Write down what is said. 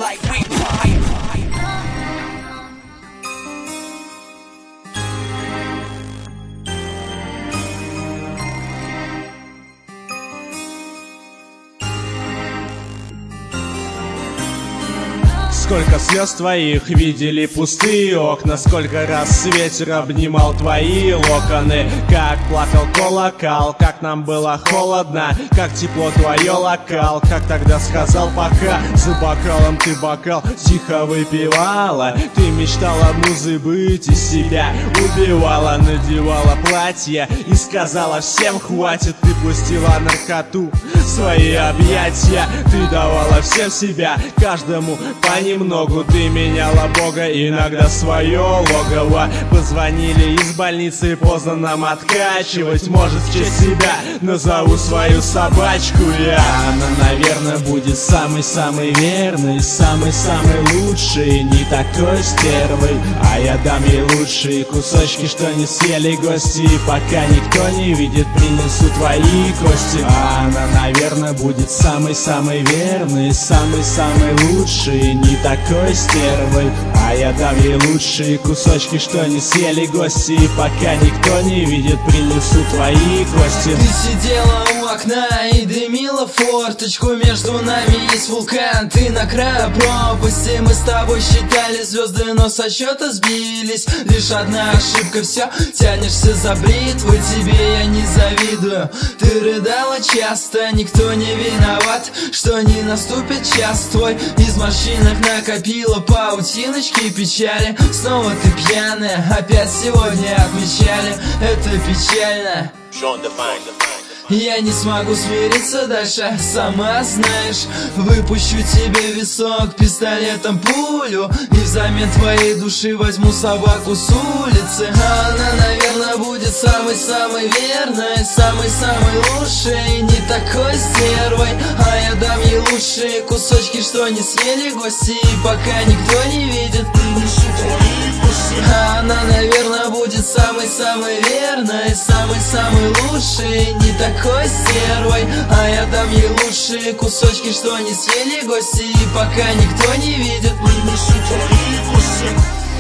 like we pipe. Сколько слез твоих видели пустые окна, сколько раз ветер обнимал твои локоны. Как плакал колокол, как нам было холодно, как тепло твое локал, как тогда сказал пока. За бокалом ты бокал тихо выпивала, ты мечтала музой быть, из себя убивала. Надевала платье и сказала всем хватит. Ты пустила наркоту в свои объятия, ты давала всем себя, каждому понемногу. Ты меняла Бога, иногда свое логово. Позвонили из больницы, поздно нам откачивать. Может, в честь себя назову свою собачку я. Она, наверное, будет самый-самый верный, самый-самый лучший, не такой стервой. А я дам ей лучшие кусочки, что не съели гости. Пока никто не видит, принесу твои кости. А она, наверное, будет самый-самый верный, самый-самый лучший, не такой стервой. А я дам ей лучшие кусочки, что не съели гости. Пока никто не видит, принесу твои кости. Ты сидела у окна и дымила форточку. Между нами есть вулкан, ты на краю пропасти. Мы с тобой считали звезды, но со счета сбились. Лишь одна ошибка, все, тянешься за бритвой. Тебе я не завидую, ты рыдала часто. Никто не виноват, что не наступит час твой. Из морщинок накопила паутиночки печали. Снова ты пьяная, опять сегодня отмечали. Это печально. Я не смогу смириться дальше, сама знаешь. Выпущу тебе в висок пистолетом пулю, и взамен твоей души возьму собаку с улицы. А она, наверное, будет самой-самой верной, самой-самой лучшей, не такой стервой. А я дам ей лучшие кусочки, что не съели гости. И пока никто не видит, принесу твои куски. А она, наверное, будет самой-самой верной, самой-самой лучшей, не такой стервой. А я дам ей лучшие кусочки, что не съели гости. И пока никто не видит, принесу твои куски.